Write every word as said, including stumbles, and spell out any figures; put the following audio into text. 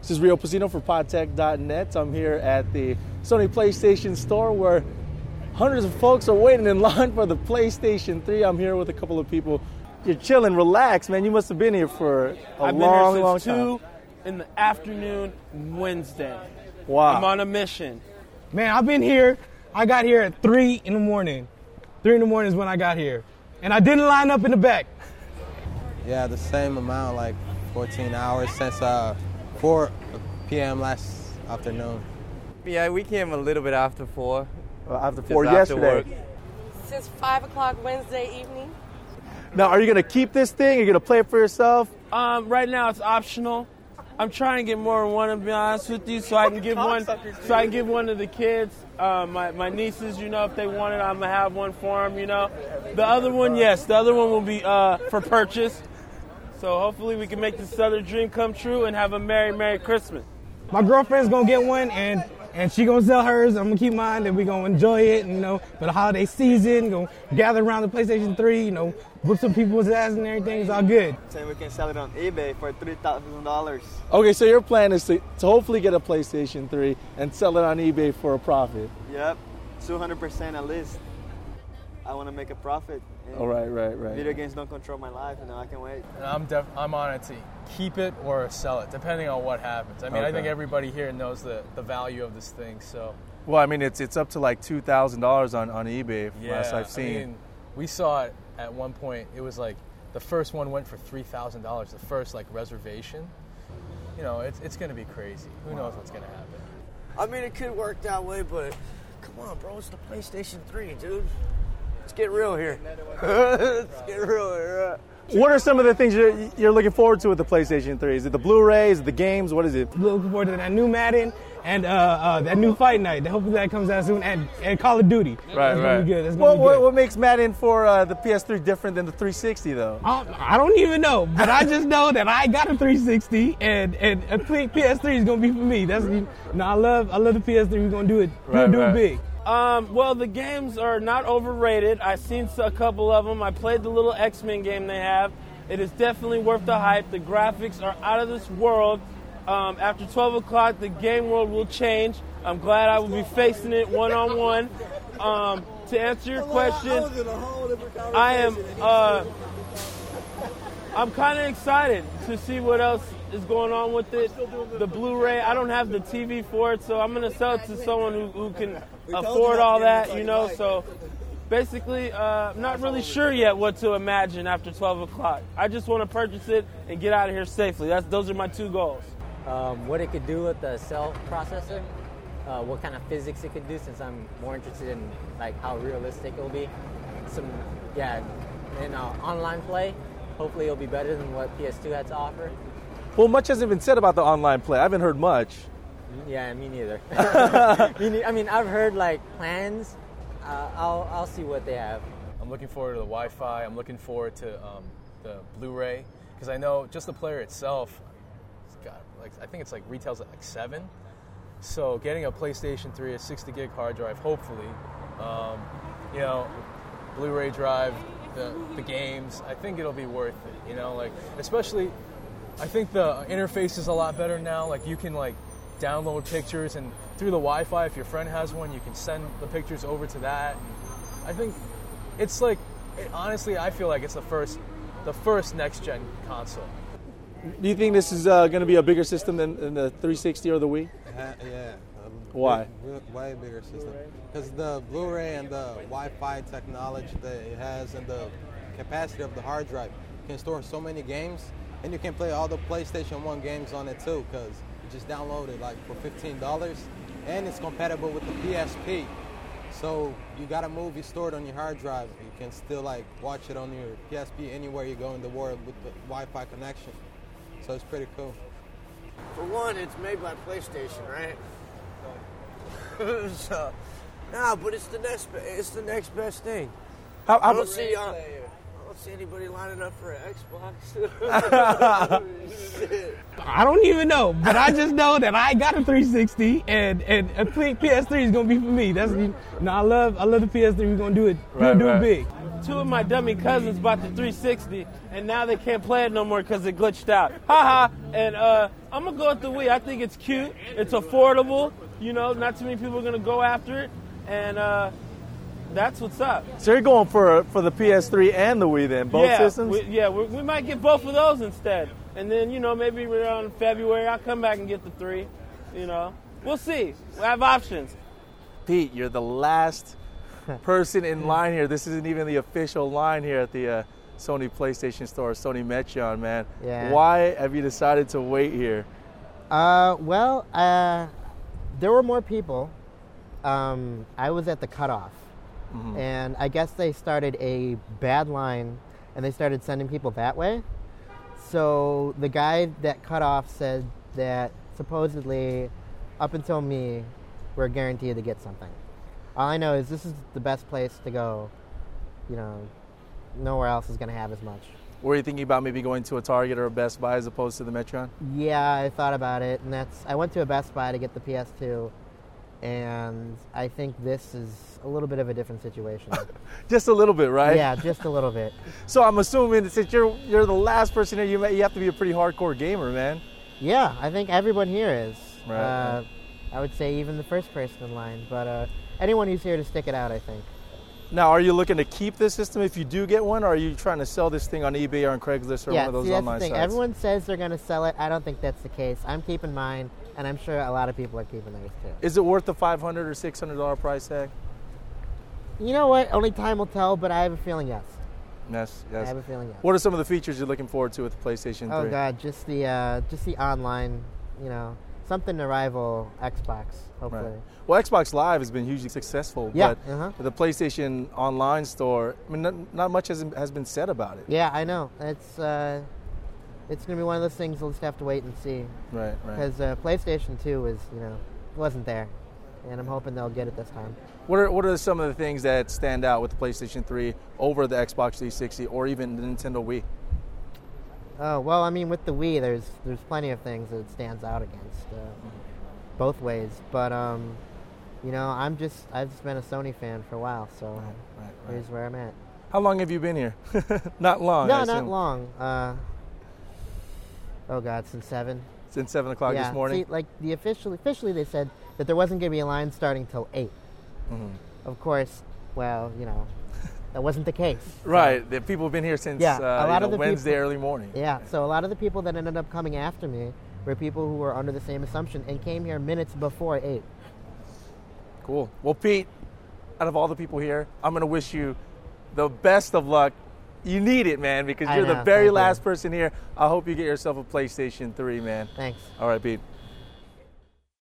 This is Rio Pacino for podtech dot net. I'm here at the Sony PlayStation Store where hundreds of folks are waiting in line for the PlayStation three. I'm here with a couple of people. You're chilling, relax, man. You must have been here for a I've long, been long here since time. two in the afternoon Wednesday. Wow. I'm on a mission. Man, I've been here. I got here at three in the morning. three in the morning is when I got here. And I didn't line up in the back. Yeah, the same amount, like fourteen hours since uh, four p.m. last afternoon. Yeah, we came a little bit after four. Uh, after four Just after yesterday. work. Since five o'clock Wednesday evening. Now, are you going to keep this thing? Are you going to play it for yourself? Um, right now it's optional. I'm trying to get more than one, to be honest with you, so I can give one. So I can give one to the kids, uh, my my nieces. You know, if they want it, I'm gonna have one for them. You know, the other one, yes, the other one will be uh, for purchase. So hopefully we can make this other dream come true and have a merry, merry Christmas. My girlfriend's gonna get one, and and she gonna sell hers. I'm gonna keep mine, and we gonna enjoy it. You know, for the holiday season, gonna gather around the PlayStation three. You know, whoop some people's ass and everything. It's all good. Saying we can sell it on eBay for three thousand dollars. Okay, so your plan is to, to hopefully get a PlayStation three and sell it on eBay for a profit. Yep, two hundred percent at least. I want to make a profit. All right, right, right. Video games don't control my life, and I can wait. And I'm def- I'm on it to keep it or sell it, depending on what happens. I mean, Okay. I think everybody here knows the, the value of this thing, so. Well, I mean, it's it's up to like two thousand dollars on, on eBay, from Yeah, last I've seen. I mean, we saw it at one point. It was like the first one went for three thousand dollars, the first like reservation. You know, it's it's going to be crazy. Who knows what's going to happen? I mean, it could work that way, but come on, bro, it's the PlayStation three, dude. Let's get real here. Let's get real here. What are some of the things you're, you're looking forward to with the PlayStation three? Is it the Blu-ray? Is it the games? What is it? Looking forward to that new Madden and uh, uh, that new Fight Night. Hopefully that comes out soon. And, and Call of Duty. Right, That's right. Gonna be good. That's Well, gonna be what, good. what makes Madden for uh, the P S three different than the three sixty, though? I don't, I don't even know, but I just know that I got a three sixty, and and a P S three is gonna be for me. That's you know, I love I love the P S three. We're gonna do it, Right, do right. it big. Um, well, the games are not overrated. I've seen a couple of them. I played the little X-Men game they have. It is definitely worth the hype. The graphics are out of this world. Um, after twelve o'clock, the game world will change. I'm glad I will be facing it one-on-one. Um, to answer your question, I am uh, I'm kind of excited to see what else is going on with it. The Blu-ray, I don't have the T V for it, so I'm going to sell it to someone who, who can afford all that, you know. So basically, uh, I'm not really sure yet what to imagine after twelve o'clock. I just want to purchase it and get out of here safely. That's Those are my two goals. Um, what it could do with the cell processor, uh, what kind of physics it could do, since I'm more interested in like how realistic it will be. Some, yeah, in uh, online play, hopefully it'll be better than what P S two had to offer. Well, much hasn't been said about the online play. I haven't heard much. Yeah, me neither. me ne- I mean, I've heard like plans. Uh, I'll I'll see what they have. I'm looking forward to the Wi-Fi. I'm looking forward to um, the Blu-ray, because I know just the player itself, it's got like I think it's like retails at like seven. So getting a PlayStation three, a sixty gig hard drive, hopefully, um, you know, Blu-ray drive, the the games. I think it'll be worth it. You know, like especially, I think the interface is a lot better now. Like you can like download pictures, and through the Wi-Fi, if your friend has one, you can send the pictures over to that. I think it's like, it, honestly, I feel like it's the first, the first next-gen console. Do you think this is uh, going to be a bigger system than, than the three sixty or the Wii? Uh, yeah. Um, Why? Way, way bigger system. Because the Blu-ray and the Wi-Fi technology that it has and the capacity of the hard drive can store so many games, and you can play all the PlayStation one games on it too, because you just download it like for fifteen dollars, and it's compatible with the P S P. So you got a movie stored on your hard drive, you can still like watch it on your P S P anywhere you go in the world with the Wi-Fi connection. So it's pretty cool. For one, it's made by PlayStation, right? so, nah, but it's the next, it's the next best thing. How, how I don't see, uh, I don't see anybody lining up for an Xbox. I don't even know, but I just know that I got a three sixty, and and a P S three is gonna be for me. That's you know, I love I love the P S three. We're gonna do it. We're Right, gonna do right. it big. Two of my dummy cousins bought the three sixty, and now they can't play it no more because it glitched out. Ha ha! And uh, I'm going to go with the Wii. I think it's cute. It's affordable. You know, not too many people are going to go after it. And uh, that's what's up. So you're going for for the P S three and the Wii then, both yeah, systems? We, yeah, we, we might get both of those instead. And then, you know, maybe around February, I'll come back and get the three. You know, we'll see. We have options. Pete, you're the last person in line here. This isn't even the official line here at the uh, Sony PlayStation Store, Sony Metron, man. Yeah. Why have you decided to wait here? Uh, well, uh, there were more people. Um, I was at the cutoff, mm-hmm. and I guess they started a bad line, and they started sending people that way. So the guy that cut off said that supposedly, up until me, we're guaranteed to get something. All I know is this is the best place to go. You know, nowhere else is going to have as much. Were you thinking about maybe going to a Target or a Best Buy as opposed to the Metron? Yeah, I thought about it, and that's. I went to a Best Buy to get the P S two, and I think this is a little bit of a different situation. Just a little bit, right? Yeah, just a little bit. So I'm assuming that since you're you're the last person here, you may, you have to be a pretty hardcore gamer, man. Yeah, I think everyone here is. Right. Uh, I would say even the first person in line, but uh, anyone who's here to stick it out, I think. Now, are you looking to keep this system if you do get one, or are you trying to sell this thing on eBay or on Craigslist or yeah, one of those see, that's online the thing. sites? Everyone says they're going to sell it. I don't think that's the case. I'm keeping mine, and I'm sure a lot of people are keeping theirs too. Is it worth the five hundred dollars or six hundred dollars price tag? You know what? Only time will tell, but I have a feeling yes. Yes, yes. I have a feeling yes. What are some of the features you're looking forward to with the PlayStation three? Oh God, just the uh, just the online, you know, something to rival Xbox, hopefully. Right. Well, Xbox Live has been hugely successful, yeah, but uh-huh. the PlayStation Online store, I mean, not, not much has, has been said about it. Yeah, I know. It's uh, it's going to be one of those things we'll just have to wait and see. Right, right. Because uh, PlayStation two was, you know, wasn't there, and I'm hoping they'll get it this time. What are what are some of the things that stand out with the PlayStation three over the Xbox three sixty or even the Nintendo Wii? Oh well, I mean, with the Wii, there's there's plenty of things that it stands out against, uh, both ways. But um, you know, I'm just I've just been a Sony fan for a while, so right, right, right. here's where I'm at. How long have you been here? Not long. No, I not assume. long. Uh, oh God, since seven. Since seven o'clock yeah, this morning. See, like the officially officially they said that there wasn't going to be a line starting till eight. Mm-hmm. Of course, well, you know, that wasn't the case. Right. The people have been here since yeah, uh, a lot you know, of the Wednesday people, early morning. Yeah, so a lot of the people that ended up coming after me were people who were under the same assumption and came here minutes before eight. Cool. Well, Pete, out of all the people here, I'm going to wish you the best of luck. You need it, man, because I you're know, the very thank last you. person here. I hope you get yourself a PlayStation three, man. Thanks. All right, Pete.